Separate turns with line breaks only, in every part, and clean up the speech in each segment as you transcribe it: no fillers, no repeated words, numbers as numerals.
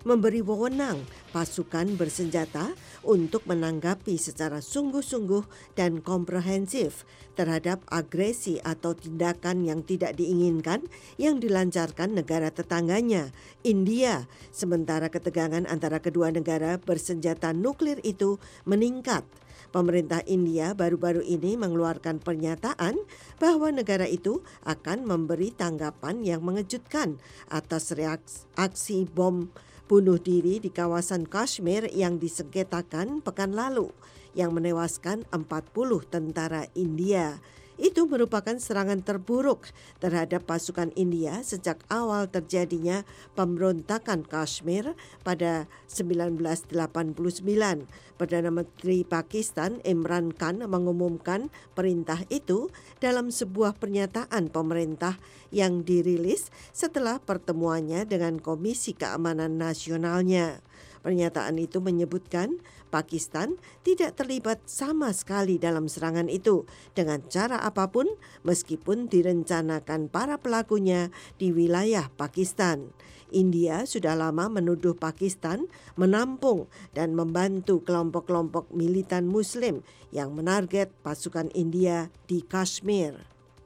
memberi wewenang pasukan bersenjata untuk menanggapi secara sungguh-sungguh dan komprehensif terhadap agresi atau tindakan yang tidak diinginkan yang dilancarkan negara tetangganya, India, sementara ketegangan antara kedua negara bersenjata nuklir itu meningkat. Pemerintah India baru-baru ini mengeluarkan pernyataan bahwa negara itu akan memberi tanggapan yang mengejutkan atas aksi bom bunuh diri di kawasan Kashmir yang disengketakan pekan lalu yang menewaskan 40 tentara India. Itu merupakan serangan terburuk terhadap pasukan India sejak awal terjadinya pemberontakan Kashmir pada 1989. Perdana Menteri Pakistan Imran Khan mengumumkan perintah itu dalam sebuah pernyataan pemerintah yang dirilis setelah pertemuannya dengan Komisi Keamanan Nasionalnya. Pernyataan itu menyebutkan Pakistan tidak terlibat sama sekali dalam serangan itu dengan cara apapun meskipun direncanakan para pelakunya di wilayah Pakistan. India sudah lama menuduh Pakistan menampung dan membantu kelompok-kelompok militan Muslim yang menarget pasukan India di Kashmir.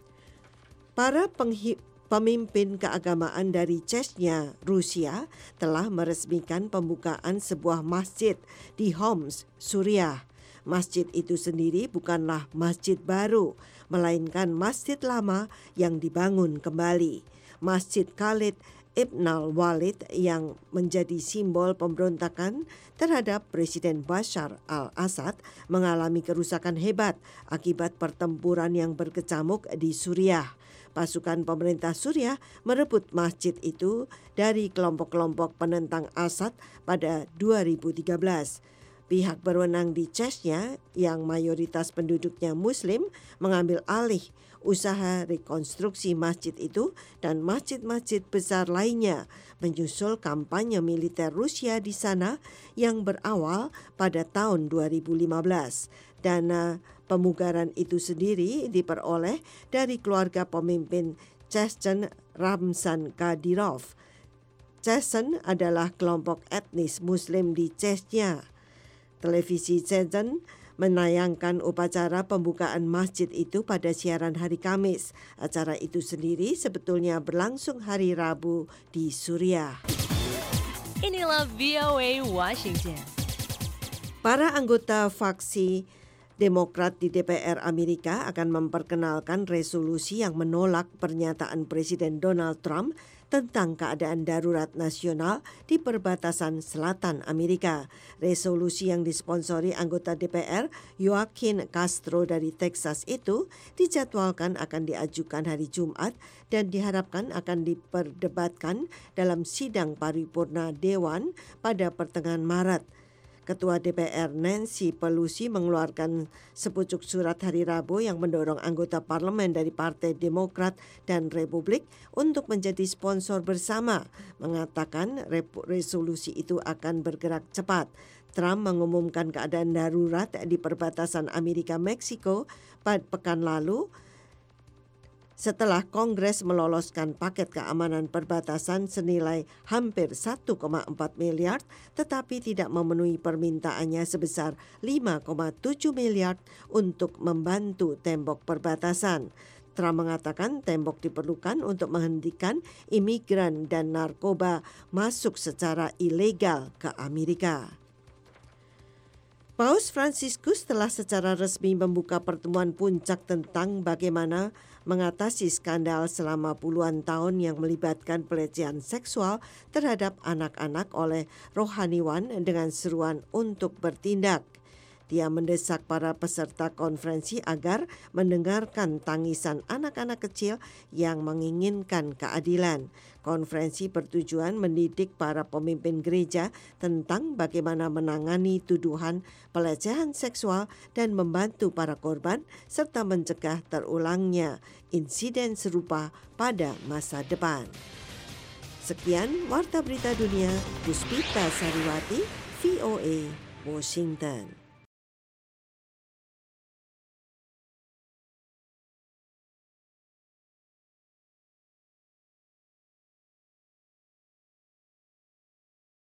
Para pemimpin keagamaan dari Chechnya, Rusia, telah meresmikan pembukaan sebuah masjid di Homs, Suriah. Masjid itu sendiri bukanlah masjid baru, melainkan masjid lama yang dibangun kembali. Masjid Khalid Ibn al-Walid yang menjadi simbol pemberontakan terhadap Presiden Bashar al-Assad mengalami kerusakan hebat akibat pertempuran yang berkecamuk di Suriah. Pasukan pemerintah Suriah merebut masjid itu dari kelompok-kelompok penentang Assad pada 2013. Pihak berwenang di Chechnya yang mayoritas penduduknya Muslim mengambil alih usaha rekonstruksi masjid itu dan masjid-masjid besar lainnya menyusul kampanye militer Rusia di sana yang berawal pada tahun 2015. Dana pemugaran itu sendiri diperoleh dari keluarga pemimpin Chechen Ramzan Kadyrov. Chechen adalah kelompok etnis Muslim di Chechnya. Televisi Chechen menayangkan upacara pembukaan masjid itu pada siaran hari Kamis. Acara itu sendiri sebetulnya berlangsung hari Rabu di Suriah.
Inilah VOA Washington.
Para anggota faksi Demokrat di DPR Amerika akan memperkenalkan resolusi yang menolak pernyataan Presiden Donald Trump tentang keadaan darurat nasional di perbatasan selatan Amerika. Resolusi yang disponsori anggota DPR Joaquin Castro dari Texas itu dijadwalkan akan diajukan hari Jumat dan diharapkan akan diperdebatkan dalam sidang paripurna Dewan pada pertengahan Maret. Ketua DPR Nancy Pelosi mengeluarkan sepucuk surat hari Rabu yang mendorong anggota parlemen dari Partai Demokrat dan Republik untuk menjadi sponsor bersama, mengatakan resolusi itu akan bergerak cepat. Trump mengumumkan keadaan darurat di perbatasan Amerika-Meksiko pada pekan lalu setelah Kongres meloloskan paket keamanan perbatasan senilai hampir 1,4 miliar tetapi tidak memenuhi permintaannya sebesar 5,7 miliar untuk membantu tembok perbatasan. Trump mengatakan tembok diperlukan untuk menghentikan imigran dan narkoba masuk secara ilegal ke Amerika. Paus Fransiskus telah secara resmi membuka pertemuan puncak tentang bagaimana mengatasi skandal selama puluhan tahun yang melibatkan pelecehan seksual terhadap anak-anak oleh rohaniwan dengan seruan untuk bertindak. Dia mendesak para peserta konferensi agar mendengarkan tangisan anak-anak kecil yang menginginkan keadilan. Konferensi bertujuan mendidik para pemimpin gereja tentang bagaimana menangani tuduhan pelecehan seksual dan membantu para korban serta mencegah terulangnya insiden serupa pada masa depan. Sekian Warta Berita Dunia, Puspita Sariwati, VOA, Washington.